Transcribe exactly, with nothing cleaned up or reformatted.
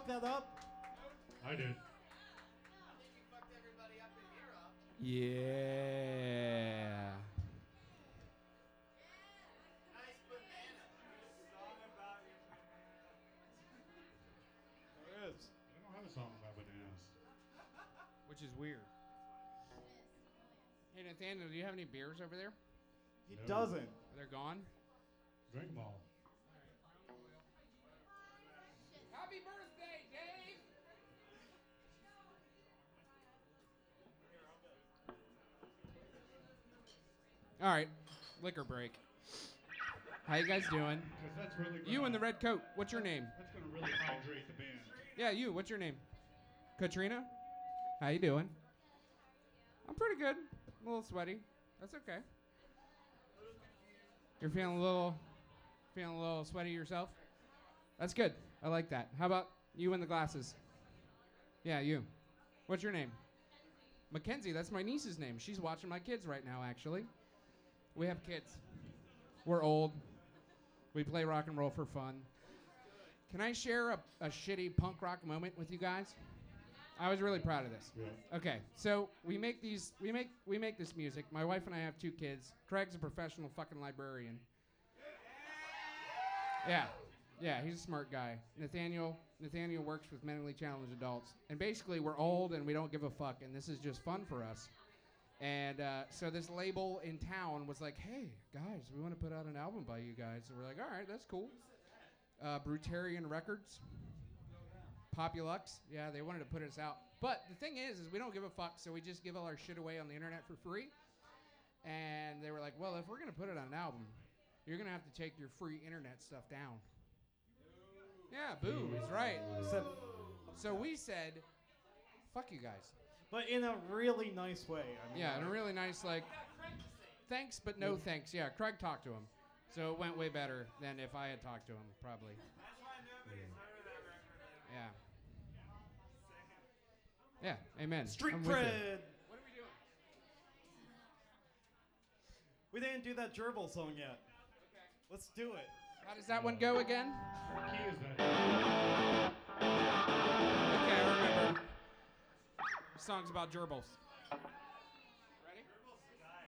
that up? I did. Yeah. There is. I don't have a song about bananas. Which is weird. Hey, Nathaniel, do you have any beers over there? He No. doesn't. They're gone? Drink them all. Happy birthday, Dave! All right, liquor break. How you guys doing? 'Cause that's really gonna, You in the red coat. What's your name? That's going to really hydrate the band. Yeah, you. What's your name? Katrina? How you doing? I'm pretty good. A little sweaty. That's okay. You're feeling a little, feeling a little sweaty yourself? That's good. I like that. How about you in the glasses? Yeah, you. What's your name? Mackenzie. That's my niece's name. She's watching my kids right now, actually. We have kids. We're old. We play rock and roll for fun. Can I share a, a shitty punk rock moment with you guys? I was really proud of this. Yeah. Okay, so we make these, we make, we make this music. My wife and I have two kids. Craig's a professional fucking librarian. Yeah, yeah, he's a smart guy. Nathaniel, Nathaniel works with mentally challenged adults, and basically we're old and we don't give a fuck, and this is just fun for us. And uh, so this label in town was like, hey, guys, we want to put out an album by you guys. And we're like, all right, that's cool. Uh, Brutarian Records. Populux. Yeah, they wanted to put us out. But the thing is, is we don't give a fuck, so we just give all our shit away on the internet for free. And they were like, well, if we're going to put it on an album, you're going to have to take your free internet stuff down. Yeah, boo is right. So, So we said, fuck you guys. but in a really nice way. I mean, Yeah, and a really nice, like, thanks, but no thanks. Yeah, Craig talked to him. So it went way better than if I had talked to him, probably. Yeah. Yeah, amen. Street I'm with you. cred. What are we doing? We didn't do that gerbil song yet. Let's do it. How does that one go again? What key is that? Okay, I remember. The song's about gerbils.